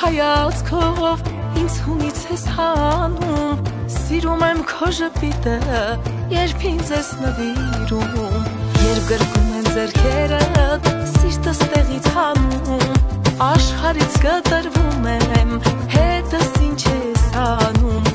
հայացքով ինձ հունից ես հանում, սիրում եմ քո ժպիտը, երբ ինձ ես նվիրում, երբ գրկում են ձեռքերդ, սիրտս տեղից հանում, աշխարհից կտրվում եմ, հետս ինչ ես անում,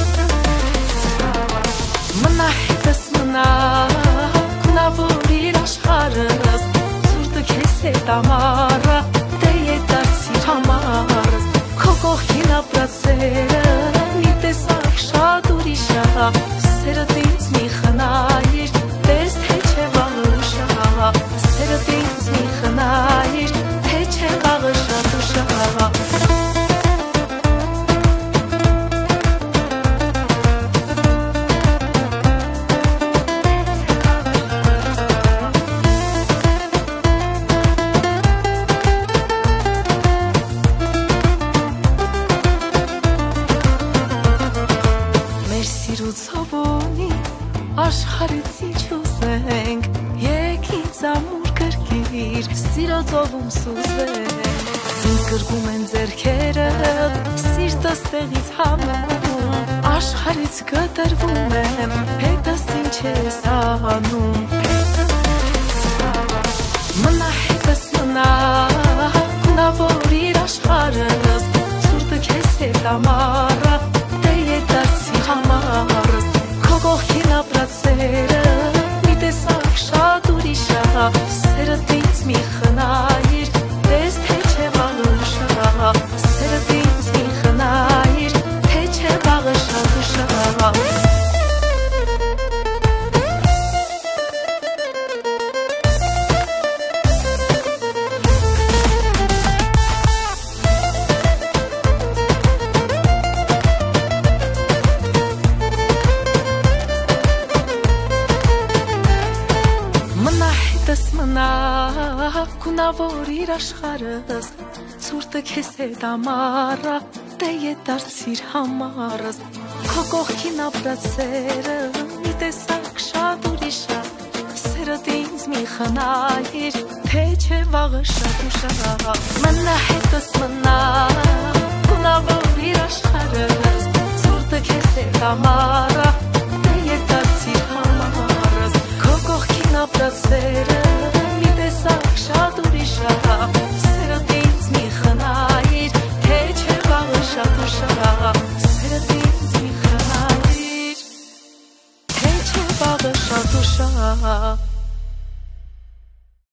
մնա հետս մնա, գունավորիր աշխարհս, ցուրտը քեզ հետ ամառը, դե ետարցիր համարս, քո կողքին ապրած սերը, մի տեսակ շատ ուրիշ ա, սերդ ինձ մի խնայիր, տես թե չէ վաղը ուշ ա, սերդ ինձ մի խնայիր, թե չէ վաղը շատ ուշ ա. Ցավոնի աշխարհից ինչ ուզենք, եկ ինձ ամուր կրկիր, սիրո ծովում սուզենք, ինձ կրկում են ձեռքերդ, սիրտս տեղից հանում, աշխարհից կտրվում եմ, հետս ինչ ես անում, մնա հետս մնա, գունավորիր աշխարհս, ցուրտը քեզ հետ ամառը, դե ետարցիր համարս, քո կողքին ապրած սերը, մի տեսակ շատ ուրիշ ա, սերդ ինձ մի խնայիր, տես թե չէ վաղը ուշ ա, սերդ ինձ մի խնայիր, թե չէ վաղը շատ ուշ ա. Մնա գունավորիր աշխարհս, ցուրտը քեզ հետ ամառը, դե ետարցիր համարս, քո կողքին ապրած սերը, մի տեսակ շատ ուրիշ ա, սերդ ինձ մի խնայիր, թե չէ վաղը շատ ուշ ա. Մնա հետս մնա, գունավորիր աշխարհս, ցուրտը քեզ հետ ամառը, դե ետարցիր համարս, քո կողքին ապրած սերը, շատ ուրիշ ա, սերդ ինձ մի խնայիր, թե չէ վաղը շատ ուշ ա, սերդ ինձ մի խնայիր, թե չէ վաղը շատ ուշ ա.